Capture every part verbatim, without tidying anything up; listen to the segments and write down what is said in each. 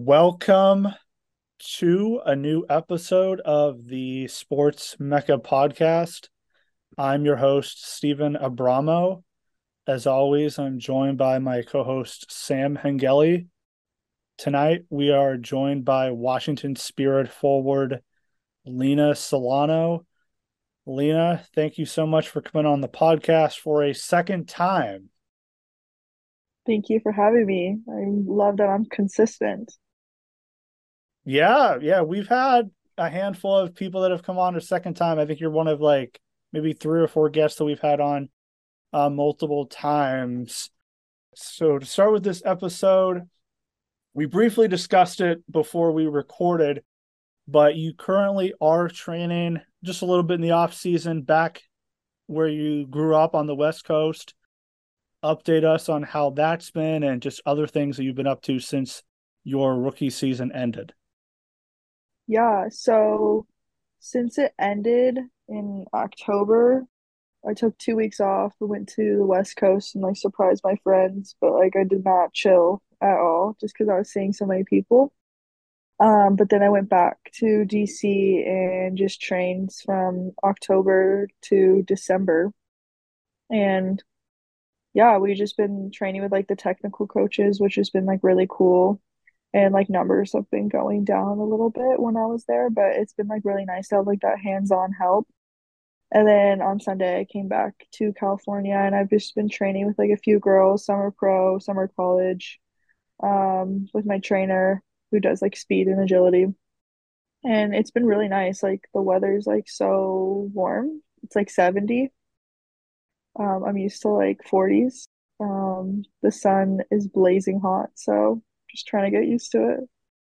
Welcome to a new episode of the Sports Mecca podcast. I'm your host, Stephen Abramo. As always, I'm joined by my co host, Sam Hengeli. Tonight, we are joined by Washington Spirit forward Lena Solano. Lena, thank you so much for coming on the podcast for a second time. Thank you for having me. I love that I'm consistent. Yeah, yeah, we've had a handful of people that have come on a second time. I think you're one of like maybe three or four guests that we've had on uh, multiple times. So to start with this episode, we briefly discussed it before we recorded, but you currently are training just a little bit in the off season back where you grew up on the West Coast. Update us on how that's been and just other things that you've been up to since your rookie season ended. Yeah, so since it ended in October, I took two weeks off. I went to the West Coast and like surprised my friends, but like I did not chill at all just because I was seeing so many people. Um, but then I went back to D C and just trained from October to December. And yeah, we just been training with like the technical coaches, which has been like really cool. And like numbers have been going down a little bit when I was there, but it's been like really nice to have like that hands-on help. And then on Sunday, I came back to California and I've just been training with like a few girls, some are pro, some are college, um, with my trainer who does like speed and agility. And it's been really nice. Like the weather's like so warm. It's like seventy. Um, I'm used to like forties. Um, the sun is blazing hot, so just trying to get used to it.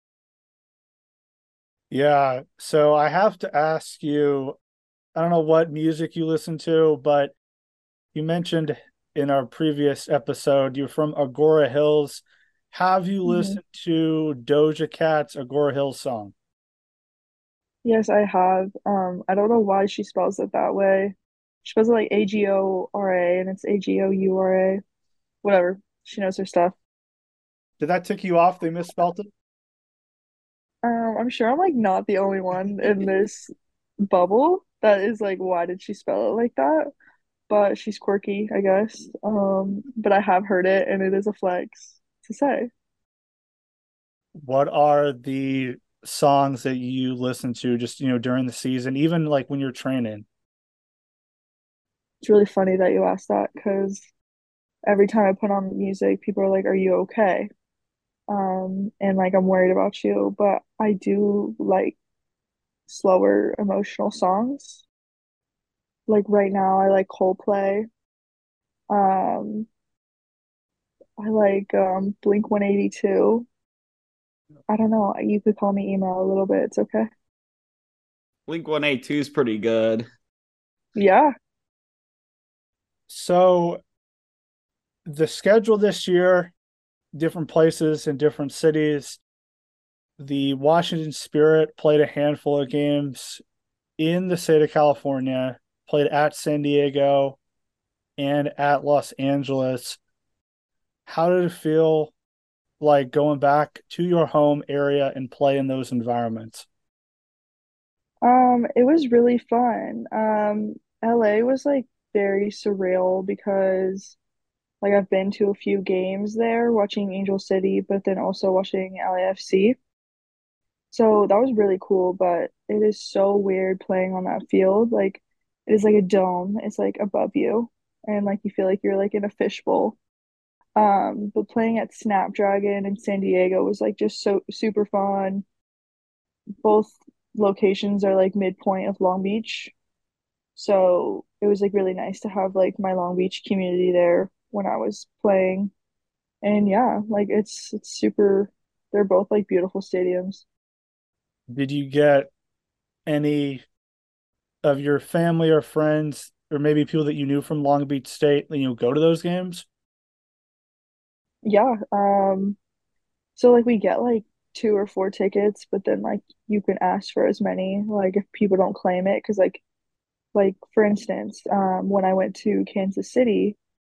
Yeah, so I have to ask you, I don't know what music you listen to, but you mentioned in our previous episode you're from Agora Hills. Have you Mhm. listened to Doja Cat's Agora Hills song? Yes, I have. Um, I don't know why she spells it that way. She spells it like A G O R A and it's A G O U R A. Whatever. She knows her stuff. Did that tick you off? They misspelled Um, I'm sure I'm like not the only one in it? this bubble that is like, why did she spell it like that? But she's quirky, I guess. Um, but I have heard it and it is a flex to say. What are the songs that you listen to just, you know, during the season, even like when you're training? It's really funny that you asked that because every time I put on music, people are like, "Are you okay?" Um, and like I'm worried about you, but I do like slower emotional songs. Like right now, I like Coldplay. Um, I like um Blink one eighty-two. I don't know. You could call me emo a little bit. It's okay. Blink one eighty-two is pretty good. Yeah. So the schedule this year, different places in different cities. The Washington Spirit played a handful of games in the state of California, played at San Diego and at Los Angeles. How did it feel like going back to your home area and play in those environments? Um, it was really fun. Um, L A was like very surreal because like I've been to a few games there watching Angel City, but then also watching L A F C. So that was really cool, but it is so weird playing on that field. Like it is like a dome. It's like above you and like you feel like you're like in a fishbowl. Um, but playing at Snapdragon in San Diego was like just so super fun. Both locations are like midpoint of Long Beach. So it was like really nice to have like my Long Beach community there when I was playing. And yeah, like it's it's super, they're both like beautiful stadiums. Did you get any of your family or friends or maybe people that you knew from Long Beach State, you know, go to those games? Yeah, um so like we get like two or four tickets, but then like you can ask for as many like if people don't claim it, because like like for instance, um when I went to Kansas City,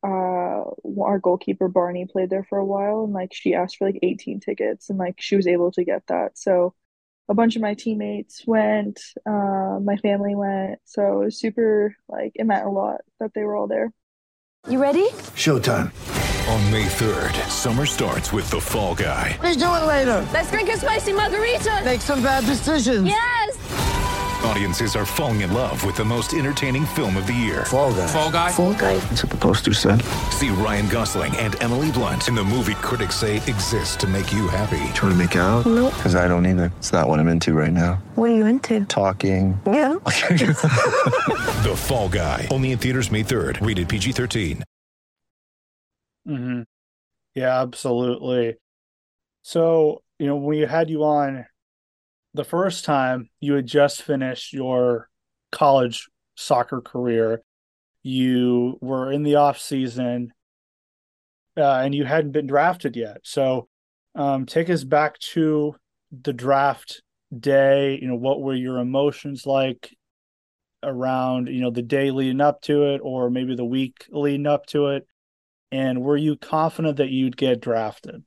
uh our goalkeeper Barney played there for a while, and like she asked for like eighteen tickets, and like she was able to get that. So a bunch of my teammates went, uh, my family went, so it was super, like, it meant a lot that they were all there. You ready? Showtime. On May third, summer starts with The Fall Guy. What are you doing later? Let's drink a spicy margarita. Make some bad decisions. Yes! Audiences are falling in love with the most entertaining film of the year. Fall Guy. Fall Guy? Fall guy. That's what the poster said. See Ryan Gosling and Emily Blunt in the movie critics say exists to make you happy. Trying to make it out? Nope. Because I don't either. It's not what I'm into right now. What are you into? Talking. Yeah. The Fall Guy. Only in theaters May third. Rated P G thirteen. Mm-hmm. Yeah, absolutely. So, you know, when we had you on the first time, you had just finished your college soccer career. You were in the off season, uh, and you hadn't been drafted yet. So, um, take us back to the draft day. You know, what were your emotions like around, you know, the day leading up to it, or maybe the week leading up to it? And were you confident that you'd get drafted?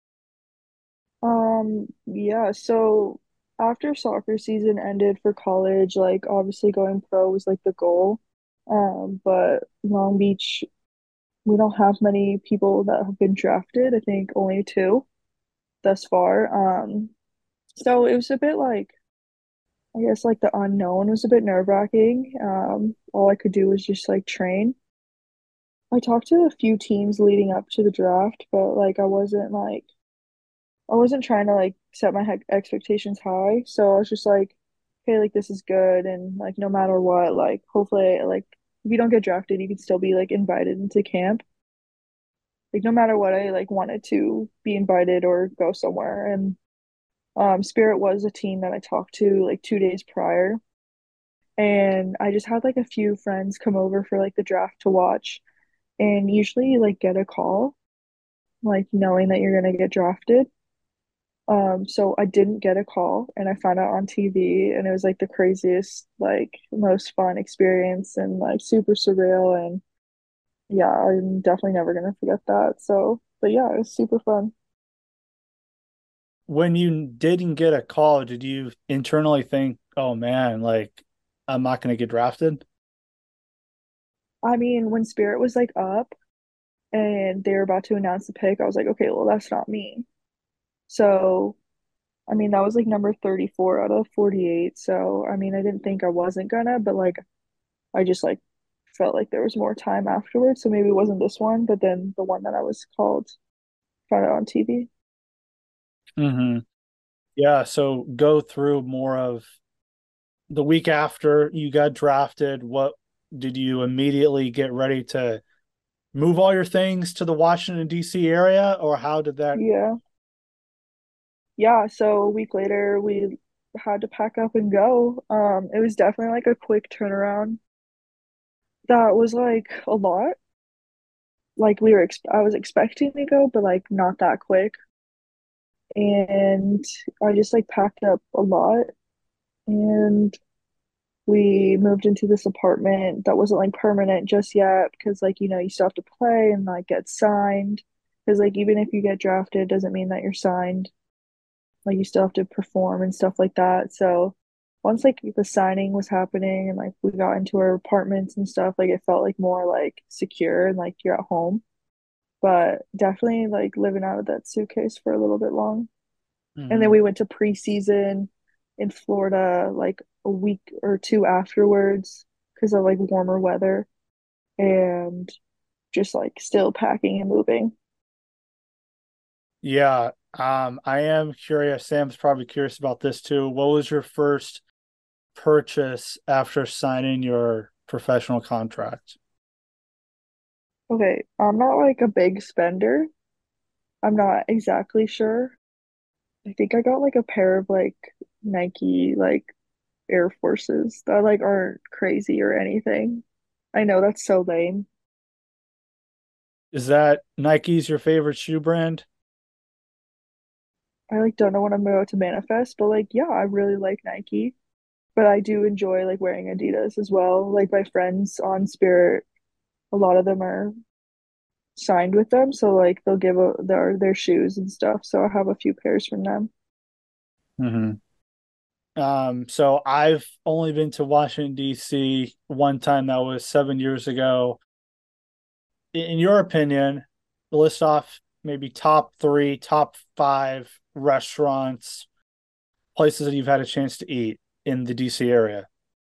Um, yeah, so after soccer season ended for college, like obviously going pro was like the goal. Um, but Long Beach, we don't have many people that have been drafted. I think only two thus far. Um, so it was a bit like, I guess like the unknown was a bit nerve-wracking. Um, all I could do was just like train. I talked to a few teams leading up to the draft, but like I wasn't like I wasn't trying to like set my he expectations high. So I was just like, okay, like this is good, and like no matter what, like hopefully like if you don't get drafted, you can still be like invited into camp. Like no matter what, I like wanted to be invited or go somewhere. And um Spirit was a team that I talked to like two days prior. And I just had like a few friends come over for like the draft to watch. And usually you like get a call, like knowing that you're gonna get drafted. Um, so I didn't get a call and I found out on T V, and it was like the craziest, like most fun experience and like super surreal, and yeah, I'm definitely never gonna forget that. So, but yeah, it was super fun. When you didn't get a call, did you internally think, oh man, like I'm not going to get drafted? I mean, when Spirit was like up and they were about to announce the pick, I was like, okay, well, that's not me. So, I mean, that was like number thirty-four out of forty-eight. So, I mean, I didn't think I wasn't gonna, but like, I just like felt like there was more time afterwards. So maybe it wasn't this one, but then the one that I was called, found out on T V. Mm-hmm. Yeah. So go through more of the week after you got drafted. What did you immediately get ready to move all your things to the Washington, D C area, or how did that? Yeah. Yeah. So a week later, we had to pack up and go. Um, it was definitely like a quick turnaround. That was like a lot. Like we were, ex I was expecting to go, but like not that quick. And I just like packed up a lot, and we moved into this apartment that wasn't like permanent just yet because like you know you still have to play and like get signed, because like even if you get drafted doesn't mean that you're signed. Like you still have to perform and stuff like that. So once like the signing was happening and like we got into our apartments and stuff, like it felt like more like secure and like you're at home. But definitely like living out of that suitcase for a little bit long. And then Mhm. we went to preseason in Florida like a week or two afterwards because of like warmer weather, and just like still packing and moving. Yeah. Um, I am curious. Sam's probably curious about this too. What was your first purchase after signing your professional contract? Okay, I'm not like a big spender. I'm not exactly sure. I think I got like a pair of like Nike like Air Forces that like aren't crazy or anything. I know that's so lame. Is that Nike's your favorite shoe brand? I like don't know what I'm about to manifest, but like yeah, I really like Nike. But I do enjoy like wearing Adidas as well. Like my friends on Spirit, a lot of them are signed with them, so like they'll give a, their their shoes and stuff. So I have a few pairs from them. Mm-hmm. Um, so I've only been to Washington, D C one time. That was seven years ago. In your opinion, list off maybe top three, top five restaurants, places that you've had a chance to eat in the D C area.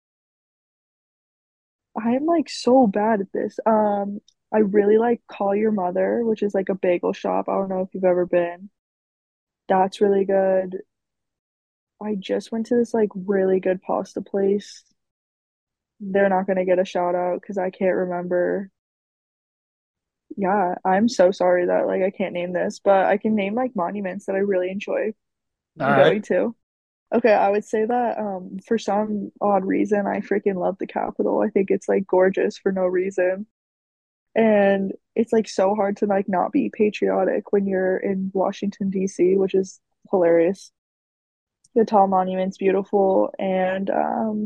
I'm like so bad at this. Um, I really like Call Your Mother, which is like a bagel shop. I don't know if you've ever been. That's really good. I just went to this like really good pasta place. They're not gonna get a shout out because I can't remember. Yeah, I'm so sorry that like I can't name this, but I can name like monuments that I really enjoy All right. going to. Okay, I would say that um for some odd reason I freaking love the Capitol. I think it's like gorgeous for no reason. And it's like so hard to like not be patriotic when you're in Washington, D C, which is hilarious. The tall monument's beautiful and um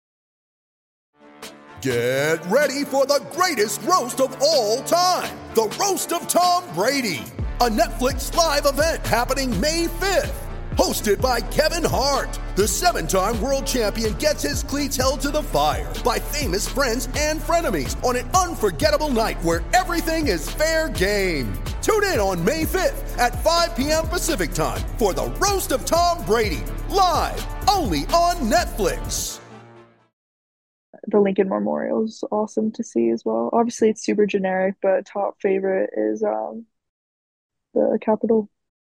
Get ready for the greatest roast of all time, the Roast of Tom Brady, a Netflix live event happening May fifth. Hosted by Kevin Hart, the seven-time world champion gets his cleats held to the fire by famous friends and frenemies on an unforgettable night where everything is fair game. Tune in on May fifth at five p.m. Pacific time for the Roast of Tom Brady, live only on Netflix. the Lincoln Memorial is awesome to see as well. Obviously it's super generic, but top favorite is um the Capitol.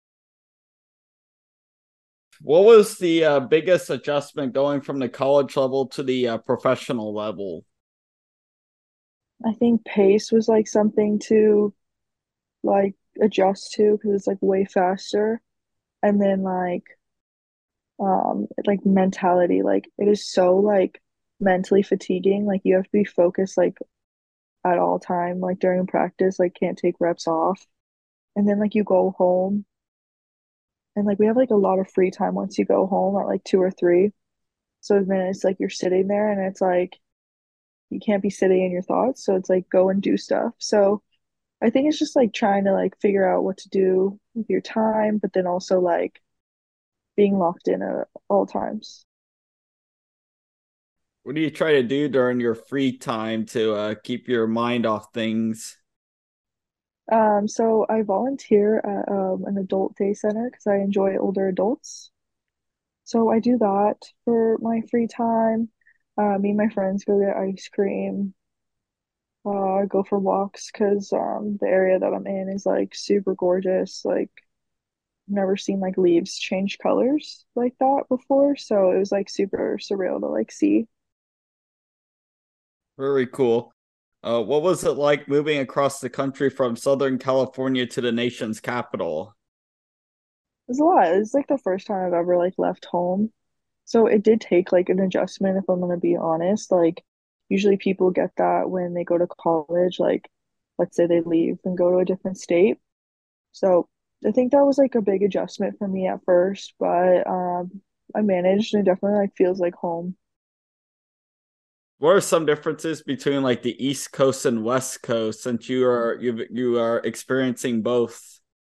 What was the uh, biggest adjustment going from the college level to the uh, professional level? I think pace was like something to like adjust to because it's like way faster. And then like um like mentality, like it is so like mentally fatiguing. Like you have to be focused like at all time, like during practice, like can't take reps off. And then like you go home and like we have like a lot of free time once you go home at like two or three. So then it's like you're sitting there and it's like you can't be sitting in your thoughts. So it's like go and do stuff. So I think it's just like trying to like figure out what to do with your time, but then also like being locked in at all times. What do you try to do during your free time to uh, keep your mind off things? Um, so I volunteer at um, an adult day center because I enjoy older adults. So I do that for my free time. Uh, me and my friends go get ice cream, uh, go for walks because um, the area that I'm in is like super gorgeous. Like never seen like leaves change colors like that before. So it was like super surreal to like see. Very cool. Uh, what was it like moving across the country from Southern California to the nation's capital? It was a lot. It's like the first time I've ever like left home. So it did take like an adjustment if I'm gonna be honest. Like usually people get that when they go to college, like let's say they leave and go to a different state. So I think that was like a big adjustment for me at first, but um I managed and it definitely like feels like home. What are some differences between like the East Coast and West Coast since you are you you are experiencing both?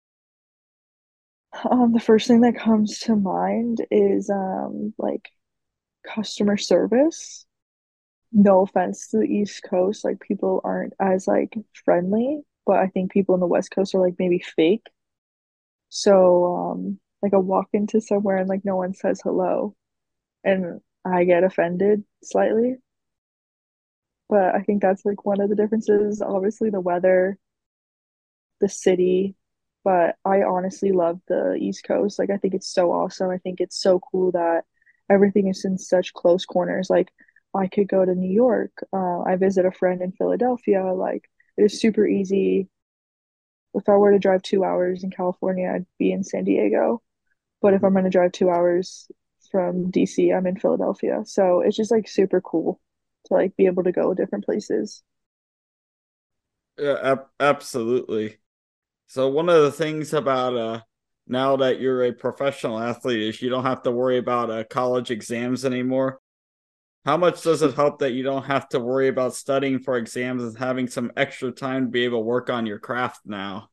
Um, the first thing that comes to mind is um like customer service. No offense to the East Coast, like people aren't as like friendly, but I think people in the West Coast are like maybe fake. So um like I walk into somewhere and like no one says hello and I get offended slightly. But I think that's like one of the differences. Obviously the weather, the city, but I honestly love the East Coast. Like I think it's so awesome. I think it's so cool that everything is in such close corners. Like I could go to New York. Uh, I visit a friend in Philadelphia. Like it is super easy. If I were to drive two hours in California, I'd be in San Diego. But if I'm going to drive two hours from D C, I'm in Philadelphia. So it's just like super cool to like be able to go different places. Yeah, ab- absolutely. So one of the things about uh now that you're a professional athlete is you don't have to worry about uh, college exams anymore. How much does it help that you don't have to worry about studying for exams and having some extra time to be able to work on your craft now?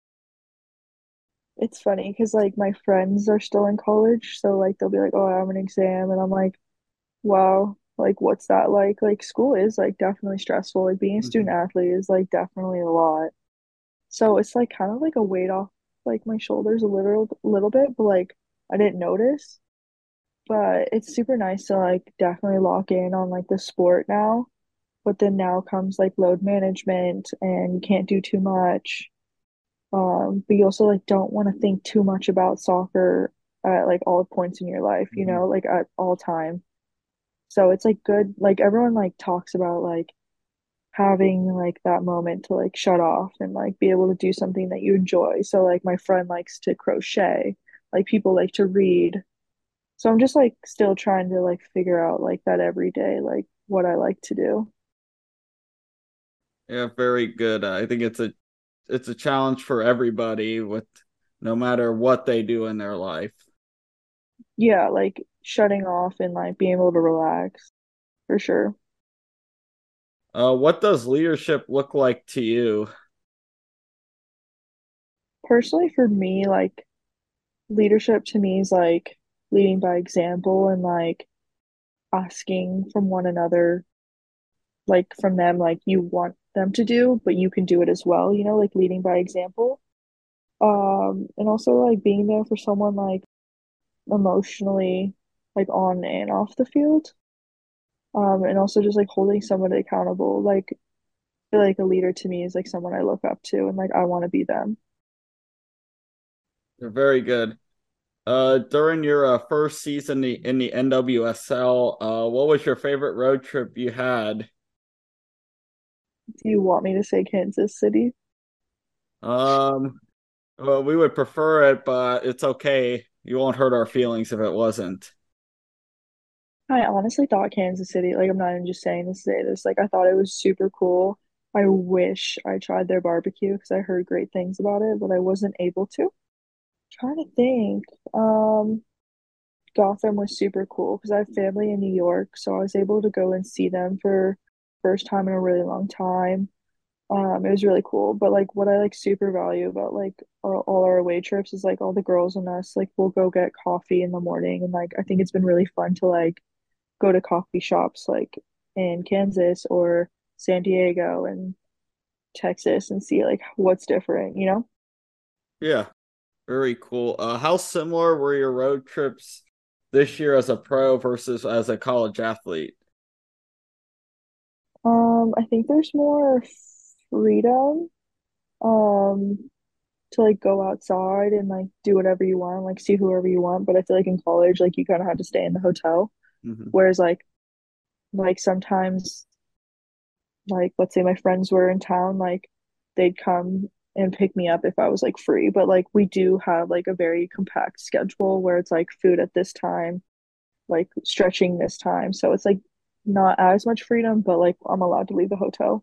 It's funny because like my friends are still in college, so like they'll be like, "Oh, I have an exam," and I'm like, "Wow, like what's that like?" Like school is like definitely stressful. Like being a student Mhm. athlete is like definitely a lot. So it's like kind of like a weight off like my shoulders a little little bit, but like I didn't notice. But it's super nice to like definitely lock in on like the sport now. But then now comes like load management and you can't do too much. Um, but you also like don't want to think too much about soccer at like all points in your life, you Mhm. know, like at all time. So it's like good, like everyone like talks about like having like that moment to like shut off and like be able to do something that you enjoy. So like my friend likes to crochet, like people like to read. So I'm just like still trying to like figure out like that every day, like what I like to do. Yeah, very good. I think it's a it's a challenge for everybody with no matter what they do in their life. Yeah, like shutting off and like being able to relax for sure. Uh, what does leadership look like to you? Personally, for me, like leadership to me is like leading by example and like asking from one another, like from them, like you want them to do, but you can do it as well, you know, like leading by example. Um, and also like being there for someone like emotionally, like on and off the field. Um, and also just like holding someone accountable. Like I feel like a leader to me is like someone I look up to and like I want to be them. You're very good. Uh, during your uh, first season in the N W S L, uh, what was your favorite road trip you had? Do you want me to say Kansas City? Um, well, we would prefer it, but it's okay. You won't hurt our feelings if it wasn't. I honestly thought Kansas City, like I'm not even just saying this to say this, like I thought it was super cool. I wish I tried their barbecue because I heard great things about it, but I wasn't able to. Trying to think. Um, Gotham was super cool because I have family in New York, so I was able to go and see them for first time in a really long time. Um, it was really cool. But like what I like super value about like our, all our away trips is like all the girls and us, like we'll go get coffee in the morning and like I think it's been really fun to like go to coffee shops like in Kansas or San Diego and Texas and see like what's different, you know? Yeah, very cool. Uh, how similar were your road trips this year as a pro versus as a college athlete? Um, I think there's more freedom um to like go outside and like do whatever you want, like see whoever you want. But I feel like in college, like you kind of had to stay in the hotel. Mhm. Whereas like like sometimes like let's say my friends were in town, like they'd come and pick me up if I was like free. But like we do have like a very compact schedule where it's like food at this time, like stretching this time. So it's like not as much freedom, but like I'm allowed to leave the hotel.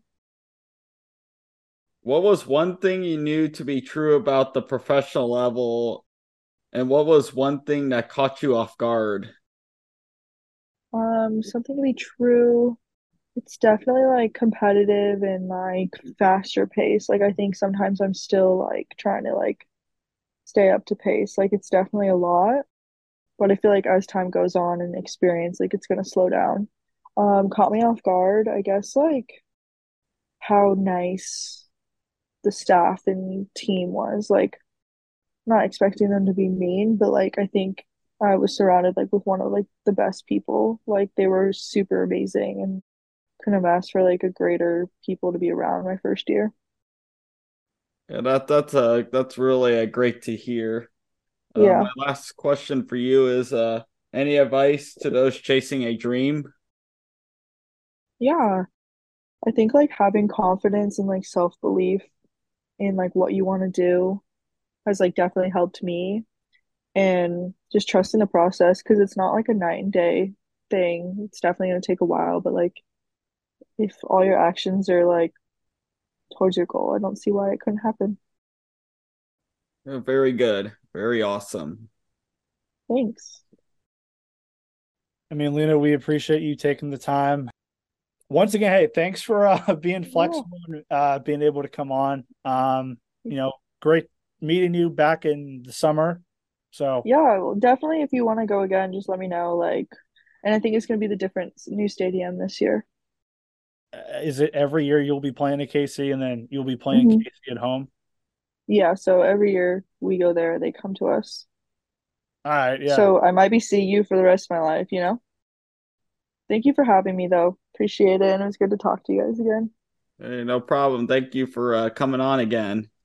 What was one thing you knew to be true about the professional level, and what was one thing that caught you off guard? Um, something to be true. It's definitely like competitive and like faster pace. Like I think sometimes I'm still like trying to like stay up to pace. Like it's definitely a lot, but I feel like as time goes on and experience, like it's gonna slow down. Um, caught me off guard, I guess, like how nice the staff and team was. Like not expecting them to be mean, but like I think I was surrounded like with one of like the best people. Like they were super amazing and couldn't have asked for like a greater people to be around my first year. Yeah, that that's uh that's really uh, great to hear. Uh, Yeah. my last question for you is uh any advice to those chasing a dream? Yeah. I think like having confidence and like self-belief in like what you want to do has like definitely helped me and just trusting the process because it's not like a night and day thing. It's definitely going to take a while, but like if all your actions are like towards your goal, I don't see why it couldn't happen. Uh, Very good. Very awesome. Thanks. I mean, Lena, we appreciate you taking the time. Once again, hey, thanks for uh, being flexible and uh, being able to come on. Um, you know, great meeting you back in the summer. So Yeah, well, definitely if you want to go again, just let me know. Like, and I think it's going to be the different new stadium this year. uh, is it every year you'll be playing at K C and then you'll be playing Mhm. K C at home? Yeah, so every year we go there, they come to us. All right, yeah. So I might be seeing you for the rest of my life, you know? Thank you for having me, though. Appreciate it. And it was good to talk to you guys again. Hey, no problem. Thank you for uh, coming on again.